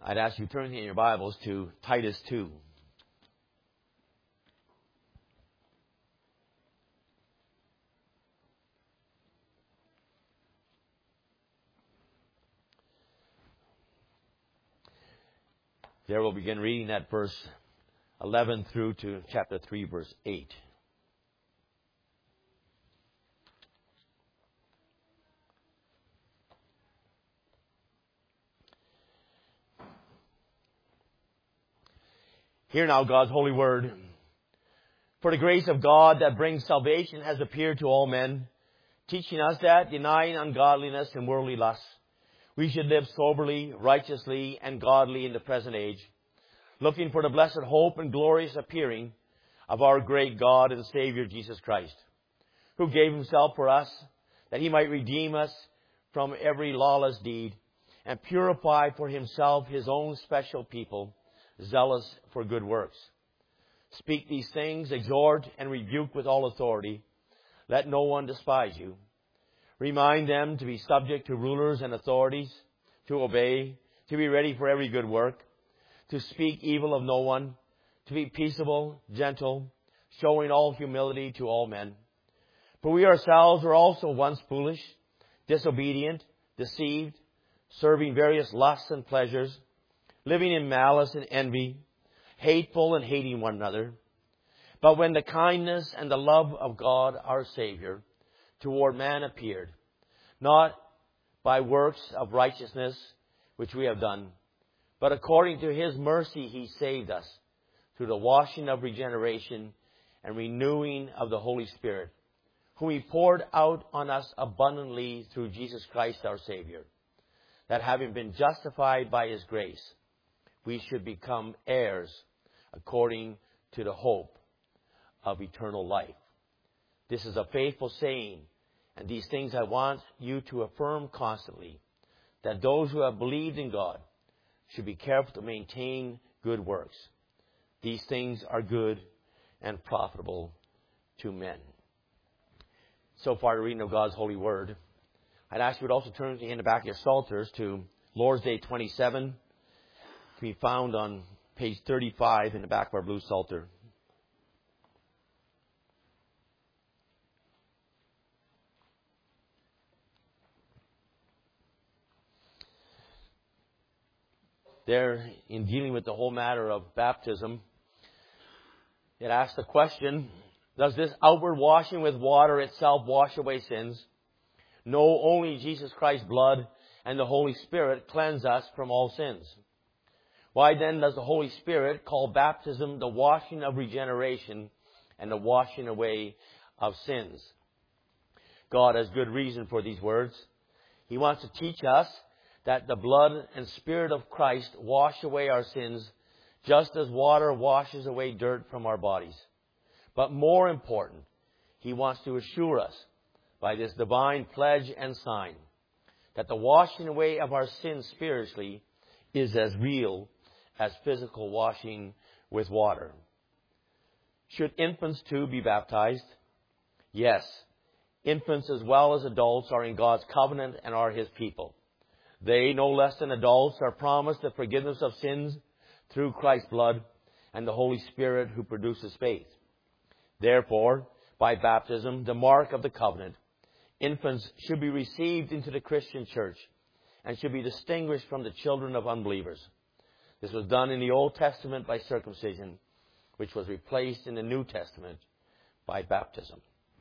I'd ask you to turn in your Bibles to Titus 2. There we'll begin reading at verse 11 through to chapter 3, verse 8. Hear now God's holy word. For the grace of God that brings salvation has appeared to all men, teaching us that, denying ungodliness and worldly lusts, we should live soberly, righteously, and godly in the present age, looking for the blessed hope and glorious appearing of our great God and Savior Jesus Christ, who gave himself for us, that he might redeem us from every lawless deed, and purify for himself his own special people, zealous for good works. Speak these things, exhort and rebuke with all authority. Let no one despise you. Remind them to be subject to rulers and authorities, to obey, to be ready for every good work, to speak evil of no one, to be peaceable, gentle, showing all humility to all men. For we ourselves were also once foolish, disobedient, deceived, serving various lusts and pleasures, living in malice and envy, hateful and hating one another. But when the kindness and the love of God our Savior toward man appeared, not by works of righteousness which we have done, but according to his mercy he saved us through the washing of regeneration and renewing of the Holy Spirit, whom he poured out on us abundantly through Jesus Christ our Savior, that having been justified by his grace, we should become heirs according to the hope of eternal life. This is a faithful saying, and these things I want you to affirm constantly, that those who have believed in God should be careful to maintain good works. These things are good and profitable to men. So far, the reading of God's holy word. I'd ask you to also turn in the back of your Psalters to Lord's Day 27, to be found on page 35 in the back of our blue Psalter. There, in dealing with the whole matter of baptism, it asks the question, does this outward washing with water itself wash away sins? No, only Jesus Christ's blood and the Holy Spirit cleanse us from all sins. Why then does the Holy Spirit call baptism the washing of regeneration and the washing away of sins? God has good reason for these words. He wants to teach us that the blood and Spirit of Christ wash away our sins just as water washes away dirt from our bodies. But more important, he wants to assure us by this divine pledge and sign that the washing away of our sins spiritually is as real as physical washing with water. Should infants too be baptized? Yes, infants as well as adults are in God's covenant and are his people. They, no less than adults, are promised the forgiveness of sins through Christ's blood and the Holy Spirit who produces faith. Therefore, by baptism, the mark of the covenant, infants should be received into the Christian church and should be distinguished from the children of unbelievers. This was done in the Old Testament by circumcision, which was replaced in the New Testament by baptism.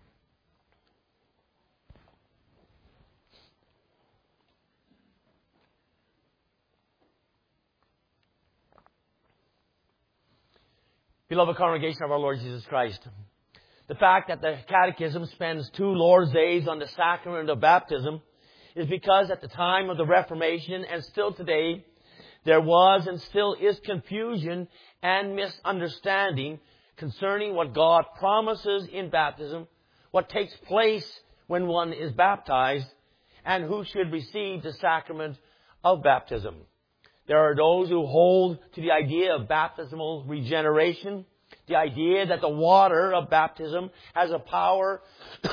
Beloved congregation of our Lord Jesus Christ, the fact that the Catechism spends 2 Lord's Days on the sacrament of baptism is because at the time of the Reformation and still today, there was and still is confusion and misunderstanding concerning what God promises in baptism, what takes place when one is baptized, and who should receive the sacrament of baptism. There are those who hold to the idea of baptismal regeneration, the idea that the water of baptism has a power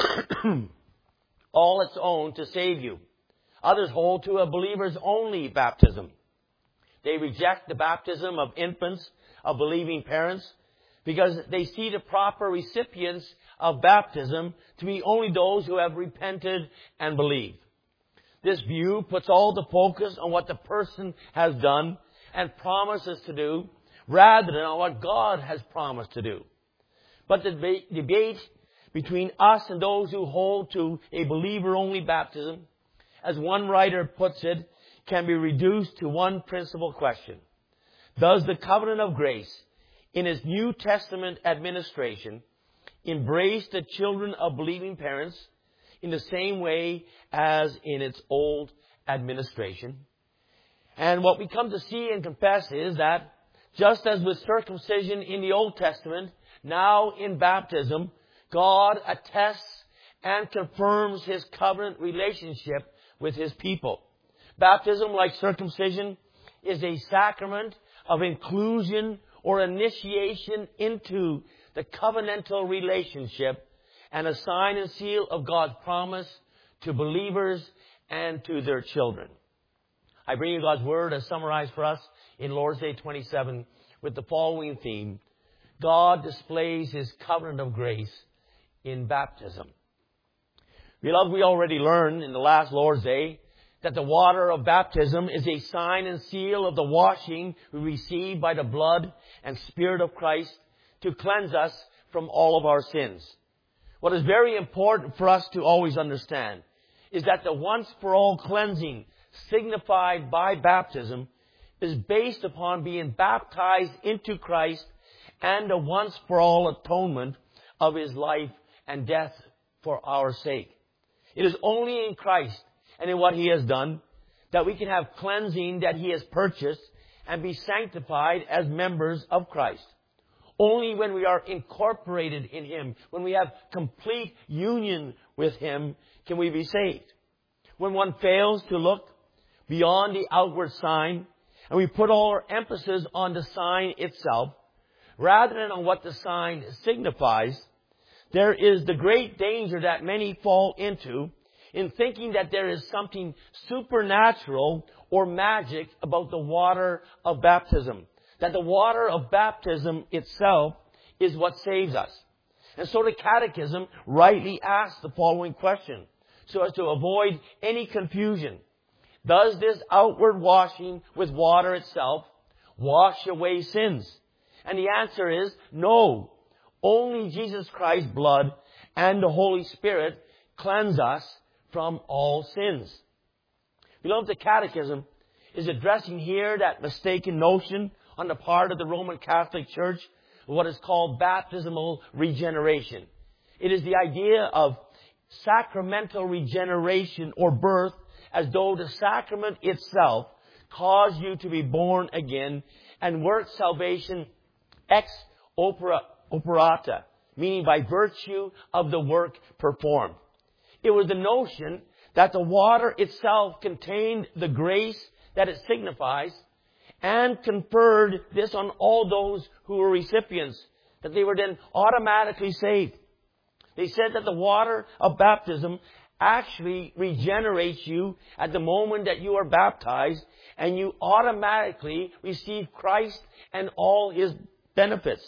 all its own to save you. Others hold to a believer's only baptism. They reject the baptism of infants, of believing parents, because they see the proper recipients of baptism to be only those who have repented and believed. This view puts all the focus on what the person has done and promises to do, rather than on what God has promised to do. But the debate between us and those who hold to a believer-only baptism, as one writer puts it, can be reduced to one principal question. Does the covenant of grace, in its New Testament administration, embrace the children of believing parents in the same way as in its old administration? And what we come to see and confess is that, just as with circumcision in the Old Testament, now in baptism, God attests and confirms His covenant relationship with His people. Baptism, like circumcision, is a sacrament of inclusion or initiation into the covenantal relationship and a sign and seal of God's promise to believers and to their children. I bring you God's Word as summarized for us in Lord's Day 27 with the following theme: God displays His covenant of grace in baptism. Beloved, we already learned in the last Lord's Day that the water of baptism is a sign and seal of the washing we receive by the blood and Spirit of Christ to cleanse us from all of our sins. What is very important for us to always understand is that the once-for-all cleansing signified by baptism is based upon being baptized into Christ and the once-for-all atonement of His life and death for our sake. It is only in Christ and in what He has done that we can have cleansing that He has purchased and be sanctified as members of Christ. Only when we are incorporated in Him, when we have complete union with Him, can we be saved. When one fails to look beyond the outward sign, and we put all our emphasis on the sign itself, rather than on what the sign signifies, there is the great danger that many fall into in thinking that there is something supernatural or magic about the water of baptism. That the water of baptism itself is what saves us. And so the Catechism rightly asks the following question, so as to avoid any confusion. Does this outward washing with water itself wash away sins? And the answer is no. Only Jesus Christ's blood and the Holy Spirit cleanse us from all sins. Beloved, the Catechism is addressing here that mistaken notion on the part of the Roman Catholic Church of what is called baptismal regeneration. It is the idea of sacramental regeneration or birth, as though the sacrament itself caused you to be born again and work salvation ex operata, meaning by virtue of the work performed. It was the notion that the water itself contained the grace that it signifies and conferred this on all those who were recipients, that they were then automatically saved. They said that the water of baptism actually regenerates you at the moment that you are baptized, and you automatically receive Christ and all His benefits.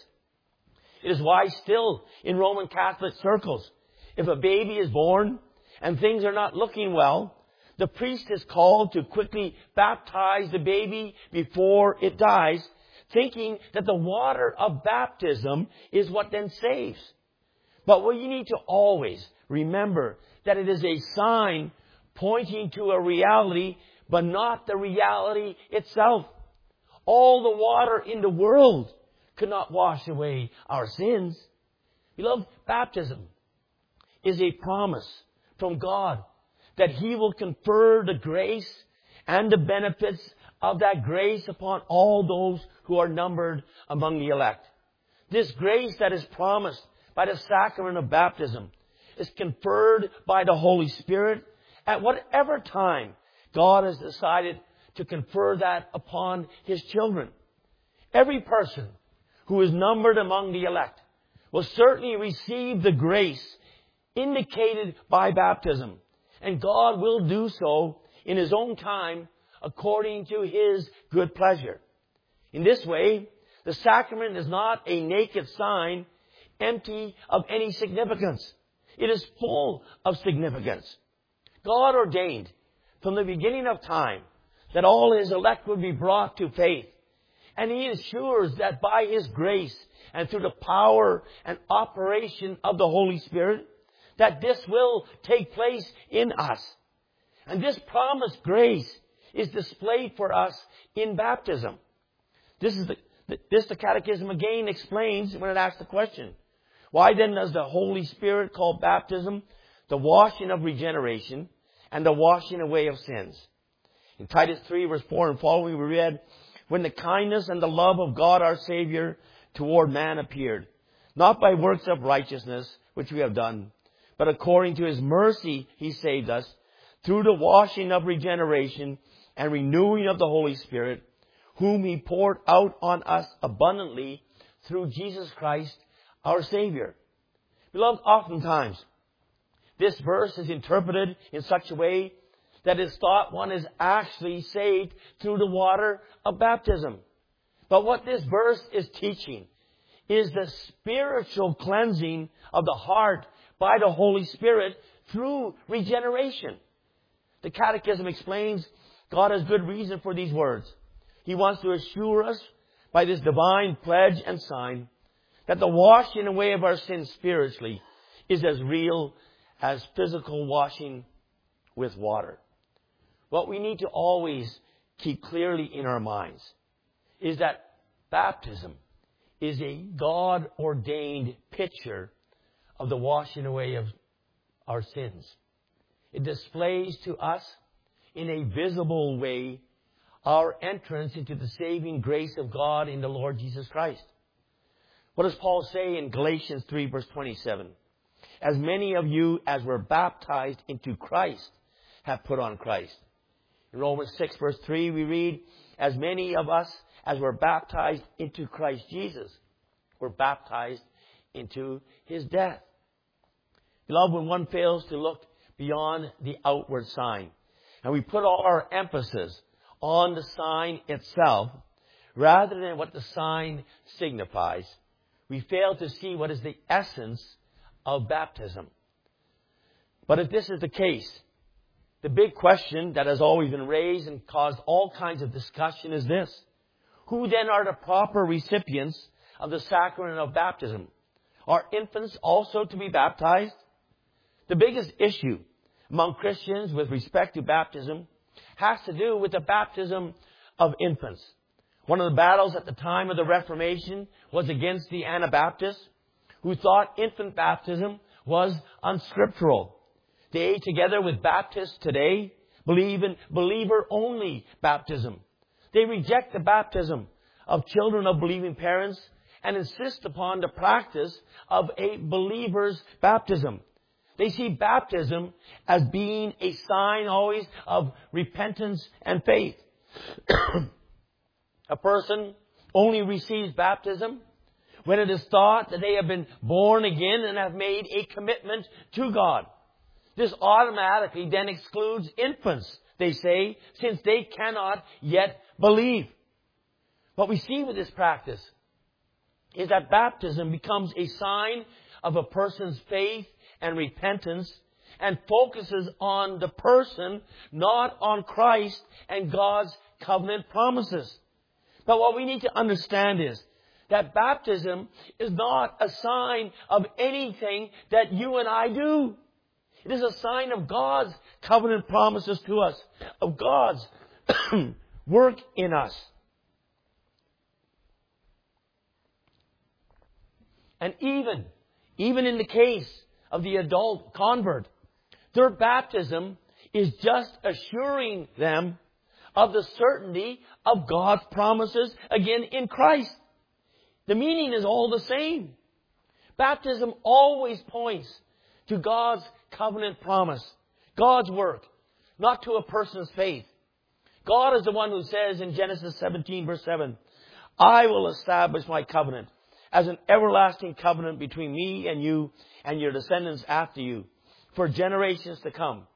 It is why still in Roman Catholic circles, if a baby is born and things are not looking well, the priest is called to quickly baptize the baby before it dies, thinking that the water of baptism is what then saves. But what you need to always remember that it is a sign pointing to a reality, but not the reality itself. All the water in the world could not wash away our sins. Beloved, baptism is a promise from God that He will confer the grace and the benefits of that grace upon all those who are numbered among the elect. This grace that is promised by the sacrament of baptism is conferred by the Holy Spirit at whatever time God has decided to confer that upon His children. Every person who is numbered among the elect will certainly receive the grace indicated by baptism. And God will do so in His own time according to His good pleasure. In this way, the sacrament is not a naked sign empty of any significance. It is full of significance. God ordained from the beginning of time that all His elect would be brought to faith. And He ensures that by His grace and through the power and operation of the Holy Spirit, that this will take place in us. And this promised grace is displayed for us in baptism. This the Catechism again explains when it asks the question, why then does the Holy Spirit call baptism the washing of regeneration and the washing away of sins? In Titus 3 verse 4 and following we read, when the kindness and the love of God our Savior toward man appeared, not by works of righteousness which we have done, but according to His mercy He saved us through the washing of regeneration and renewing of the Holy Spirit, whom He poured out on us abundantly through Jesus Christ our Savior. Beloved, oftentimes this verse is interpreted in such a way that it's thought one is actually saved through the water of baptism. But what this verse is teaching is the spiritual cleansing of the heart by the Holy Spirit through regeneration. The Catechism explains God has good reason for these words. He wants to assure us by this divine pledge and sign that the washing away of our sins spiritually is as real as physical washing with water. What we need to always keep clearly in our minds is that baptism is a God-ordained picture of the washing away of our sins. It displays to us in a visible way our entrance into the saving grace of God in the Lord Jesus Christ. What does Paul say in Galatians 3 verse 27? As many of you as were baptized into Christ have put on Christ. In Romans 6 verse 3 we read, as many of us as were baptized into Christ Jesus were baptized into His death. Beloved, when one fails to look beyond the outward sign, and we put all our emphasis on the sign itself, rather than what the sign signifies, we fail to see what is the essence of baptism. But if this is the case, the big question that has always been raised and caused all kinds of discussion is this. Who then are the proper recipients of the sacrament of baptism? Are infants also to be baptized? The biggest issue among Christians with respect to baptism has to do with the baptism of infants. One of the battles at the time of the Reformation was against the Anabaptists, who thought infant baptism was unscriptural. They, together with Baptists today, believe in believer-only baptism. They reject the baptism of children of believing parents and insist upon the practice of a believer's baptism. They see baptism as being a sign always of repentance and faith. A person only receives baptism when it is thought that they have been born again and have made a commitment to God. This automatically then excludes infants, they say, since they cannot yet believe. What we see with this practice is that baptism becomes a sign of a person's faith and repentance and focuses on the person, not on Christ and God's covenant promises. But what we need to understand is that baptism is not a sign of anything that you and I do. It is a sign of God's covenant promises to us, of God's work in us. And even in the case of the adult convert, their baptism is just assuring them of the certainty of God's promises, again, in Christ. The meaning is all the same. Baptism always points to God's covenant promise, God's work, not to a person's faith. God is the one who says in Genesis 17 verse 7, I will establish my covenant as an everlasting covenant between me and you and your descendants after you for generations to come,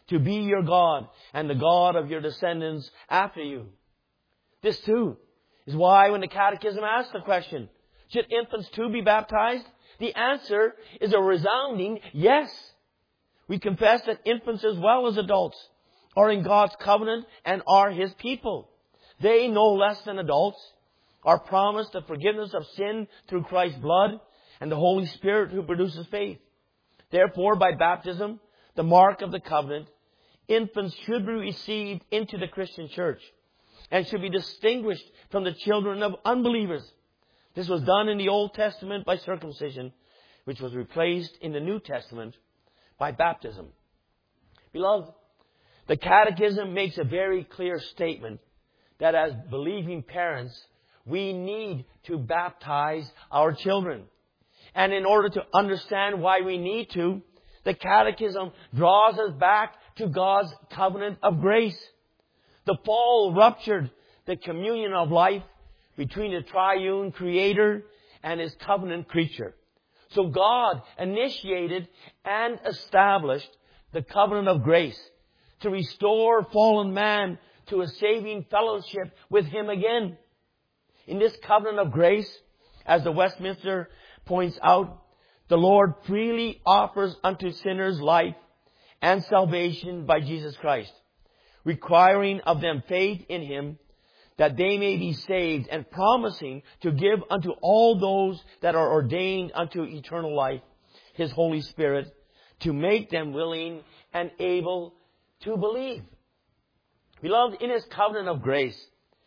to be your God and the God of your descendants after you. This too is why when the Catechism asks the question, should infants too be baptized? The answer is a resounding yes. We confess that infants as well as adults are in God's covenant and are His people. They, no less than adults, are promised the forgiveness of sin through Christ's blood and the Holy Spirit who produces faith. Therefore, by baptism, the mark of the covenant, infants should be received into the Christian church and should be distinguished from the children of unbelievers. This was done in the Old Testament by circumcision, which was replaced in the New Testament by baptism. Beloved, the Catechism makes a very clear statement that as believing parents, we need to baptize our children. And in order to understand why we need to, the Catechism draws us back to God's covenant of grace. The fall ruptured the communion of life between the triune Creator and His covenant creature. So God initiated and established the covenant of grace to restore fallen man to a saving fellowship with Him again. In this covenant of grace, as the Westminster points out, the Lord freely offers unto sinners life and salvation by Jesus Christ, requiring of them faith in Him that they may be saved, and promising to give unto all those that are ordained unto eternal life His Holy Spirit, to make them willing and able to believe. Beloved, in His covenant of grace,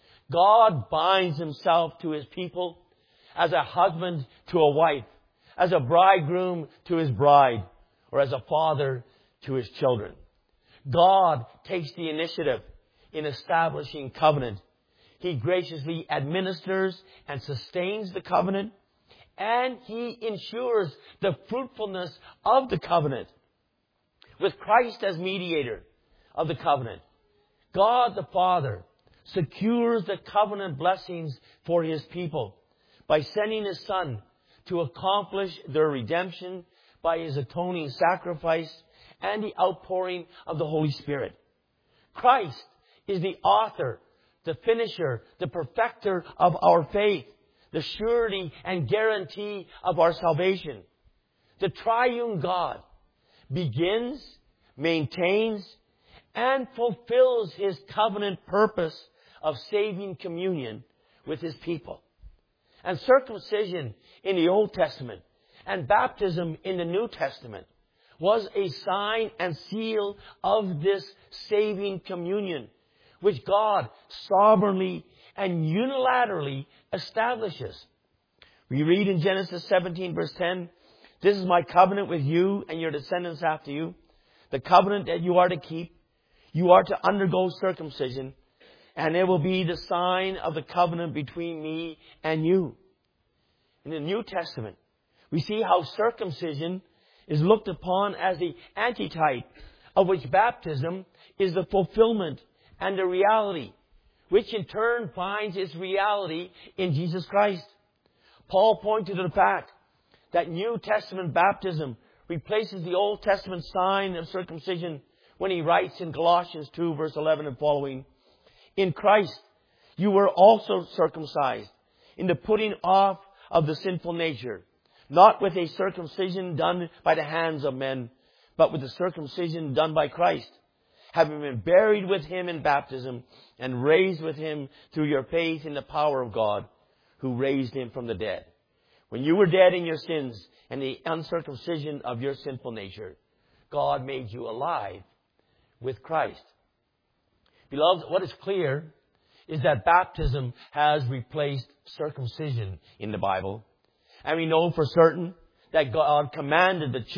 God binds Himself to His people as a husband to a wife, as a bridegroom to his bride, or as a father to his children. God takes the initiative in establishing covenant. He graciously administers and sustains the covenant, and He ensures the fruitfulness of the covenant. With Christ as mediator of the covenant, God the Father secures the covenant blessings for His people by sending His Son to accomplish their redemption by His atoning sacrifice and the outpouring of the Holy Spirit. Christ is the author, the finisher, the perfecter of our faith, the surety and guarantee of our salvation. The triune God begins, maintains, and fulfills His covenant purpose of saving communion with His people. And circumcision in the Old Testament and baptism in the New Testament was a sign and seal of this saving communion, which God sovereignly and unilaterally establishes. We read in Genesis 17 verse 10, "This is my covenant with you and your descendants after you, the covenant that you are to keep. You are to undergo circumcision, and it will be the sign of the covenant between me and you." In the New Testament, we see how circumcision is looked upon as the antitype, of which baptism is the fulfillment and the reality, which in turn finds its reality in Jesus Christ. Paul pointed to the fact that New Testament baptism replaces the Old Testament sign of circumcision when he writes in Colossians 2 verse 11 and following, "In Christ you were also circumcised in the putting off of the sinful nature, not with a circumcision done by the hands of men, but with the circumcision done by Christ, having been buried with Him in baptism and raised with Him through your faith in the power of God, who raised Him from the dead. When you were dead in your sins and the uncircumcision of your sinful nature, God made you alive with Christ." Beloved, what is clear is that baptism has replaced circumcision in the Bible. And we know for certain that God commanded the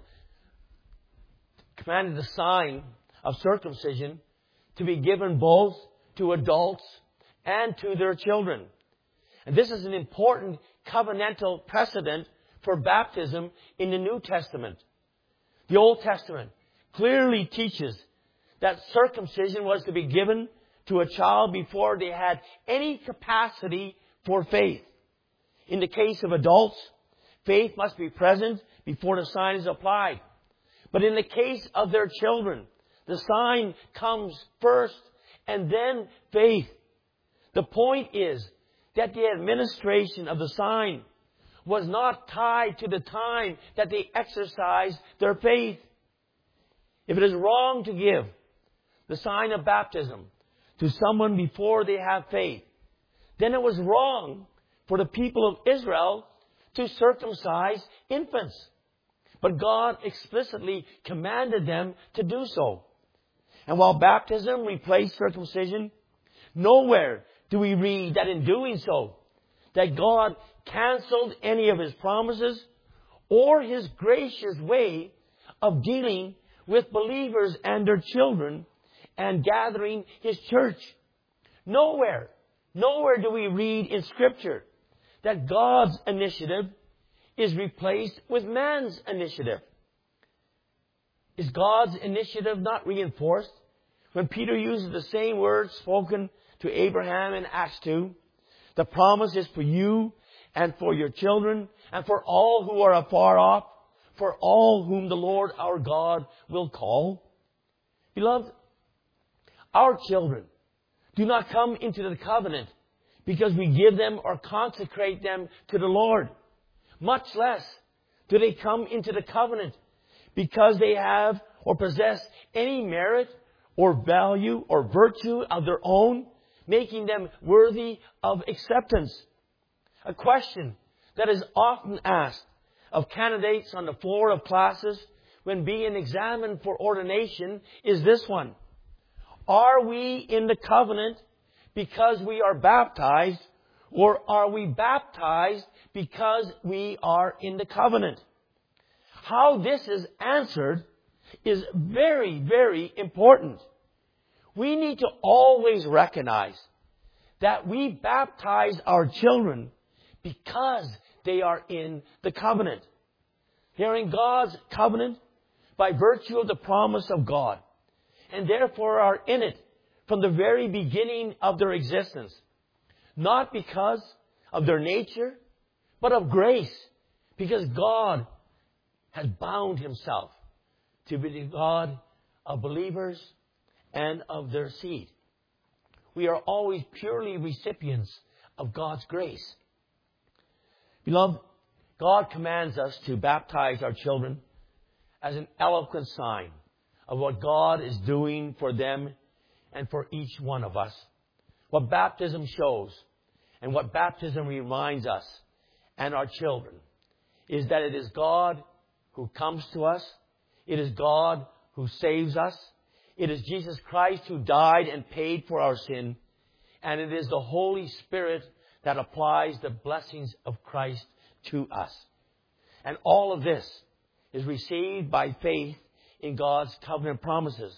sign of circumcision to be given both to adults and to their children. And this is an important covenantal precedent for baptism in the New Testament. The Old Testament clearly teaches that circumcision was to be given to a child before they had any capacity for faith. In the case of adults, faith must be present before the sign is applied. But in the case of their children, The sign comes first and then faith. The point is that the administration of the sign was not tied to the time that they exercised their faith. If it is wrong to give the sign of baptism to someone before they have faith, then it was wrong for the people of Israel to circumcise infants. But God explicitly commanded them to do so. And while baptism replaced circumcision, nowhere do we read that in doing so, that God canceled any of His promises or His gracious way of dealing with believers and their children and gathering His church. Nowhere do we read in Scripture that God's initiative is replaced with man's initiative. Is God's initiative not reinforced when Peter uses the same words spoken to Abraham in Acts 2? The promise is for you and for your children and for all who are afar off, for all whom the Lord our God will call. Beloved, our children do not come into the covenant because we give them or consecrate them to the Lord. Much less do they come into the covenant because they have or possess any merit or value or virtue of their own, making them worthy of acceptance. A question that is often asked of candidates on the floor of classes when being examined for ordination is this one: are we in the covenant because we are baptized, or are we baptized because we are in the covenant? How this is answered is very, very important. We need to always recognize that we baptize our children because they are in the covenant. They are in God's covenant by virtue of the promise of God, and therefore are in it from the very beginning of their existence. Not because of their nature, but of grace, because God has bound Himself to be the God of believers and of their seed. We are always purely recipients of God's grace. Beloved, God commands us to baptize our children as an eloquent sign of what God is doing for them and for each one of us. What baptism shows and what baptism reminds us and our children is that it is God who comes to us. It is God who saves us. It is Jesus Christ who died and paid for our sin. And it is the Holy Spirit that applies the blessings of Christ to us. And all of this is received by faith in God's covenant promises.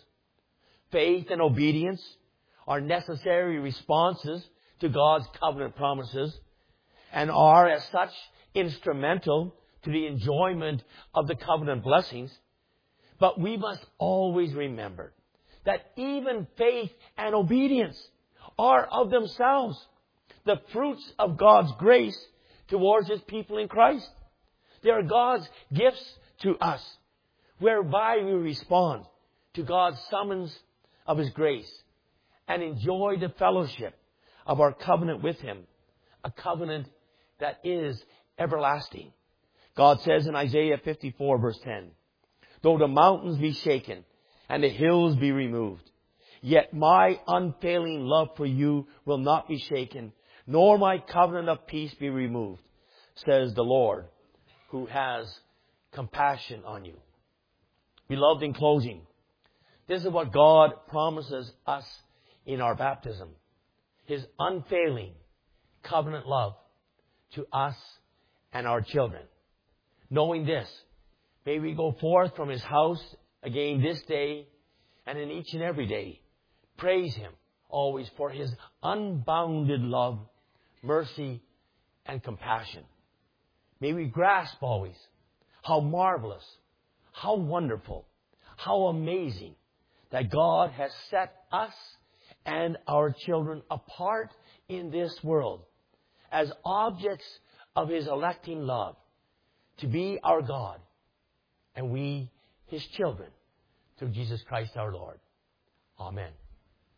Faith and obedience are necessary responses to God's covenant promises and are as such instrumental to the enjoyment of the covenant blessings. But we must always remember that even faith and obedience are of themselves the fruits of God's grace towards His people in Christ. They are God's gifts to us, whereby we respond to God's summons of His grace and enjoy the fellowship of our covenant with Him, a covenant that is everlasting. God says in Isaiah 54 verse 10, though the mountains be shaken and the hills be removed, yet my unfailing love for you will not be shaken, nor my covenant of peace be removed, says the Lord, who has compassion on you. Beloved, in closing, this is what God promises us in our baptism: His unfailing covenant love to us and our children. Knowing this, may we go forth from His house again this day and in each and every day. Praise Him always for His unbounded love, mercy, and compassion. May we grasp always how marvelous, how wonderful, how amazing that God has set us and our children apart in this world as objects of His electing love, to be our God and we His children, through Jesus Christ our Lord. Amen.